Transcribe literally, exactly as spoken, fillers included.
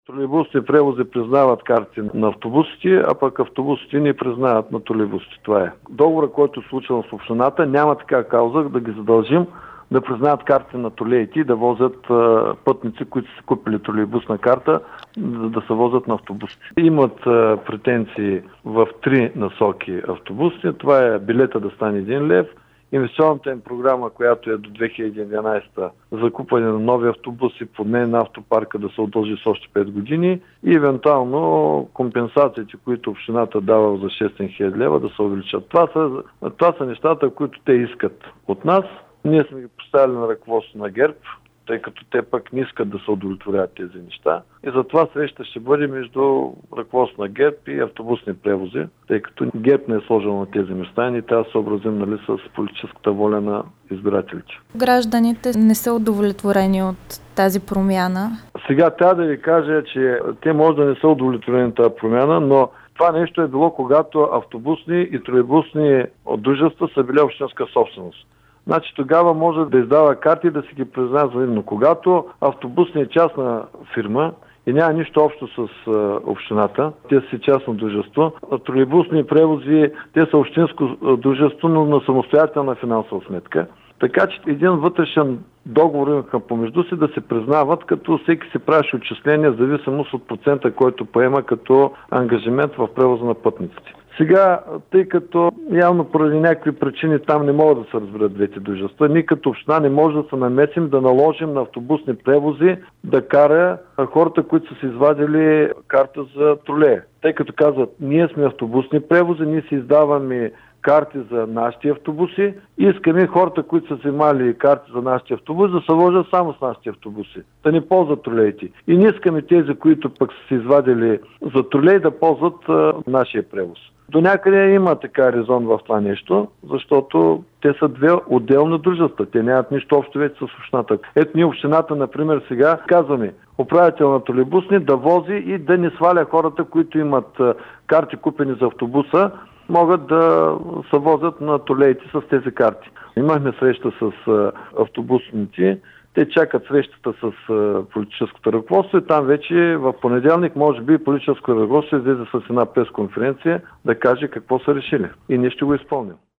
Тролейбусните превози признават карти на автобусите, а пък автобусите не признават на тролейбусите. Това е. Договора, който е случил с общината, няма така кауза да ги задължим да признават карти на тролеите и да возят а, пътници, които са купили тролейбусна карта, за да се возят на автобусите. Имат а, претенции в три насоки автобусите. Това е билета да стане един лев, инвестиционната им програма, която е до две хиляди и единадесета за купане на нови автобуси, подмен на автопарка да се удължи с още пет години и евентуално компенсациите, които общината дава за шестстотин хиляди лева да се увеличат. Това са, това са нещата, които те искат от нас. Ние сме ги поставили на ръководство на ГЕРБ, тъй като те пък не искат да се удовлетворят тези неща. И затова среща ще бъде между ръководство на ГЕРБ и автобусни превози, тъй като ГЕРБ не е сложил на тези места и ние трябва да се съобразим, нали, с политическата воля на избирателите. Гражданите не са удовлетворени от тази промяна. Сега трябва да ви кажа, че те може да не са удовлетворени от тази промяна, но това нещо е било, когато автобусни и тролейбусни дружества са били общинска собственост. Значи тогава може да издава карти и да си ги признава за но когато автобусна е частна фирма и няма нищо общо с а, общината, те са частно дружество, тролейбусни превози, те са общинско дружество, но на самостоятелна финансова сметка. Така че един вътрешен договор има помежду си да се признават, като всеки се правеше отчисления в зависимост от процента, който поема като ангажимент в превоза на пътниците. Сега, тъй като явно поради някакви причини там не могат да се разберат двете дружества, ние като община не може да се намесим да наложим на автобусни превози да кара хората, които са си извадили карта за тролея. Тъй като казват, ние сме автобусни превози, ние си издаваме карти за нашите автобуси и искаме хората, които са вземали карти за нашите автобуси, да се вожат само с нашите автобуси, да не ползват тролеите. И не искаме тези, които пък са се извадили за тролей, да ползват а, нашия превоз. До някъде има така резон в това нещо, защото те са две отделни дружества. Те нямат нищо общо вече с общината. Ето ние общината, например, сега казваме управител на тролейбусни да вози и да не сваля хората, които имат карти купени за автобуса, могат да се возят на тролеите с тези карти. Имахме среща с автобусните. Те чакат срещата с политическото ръководство и там вече в понеделник, може би, политическото ръководство излезе с една пресконференция да каже какво са решили. И ние ще го изпълним.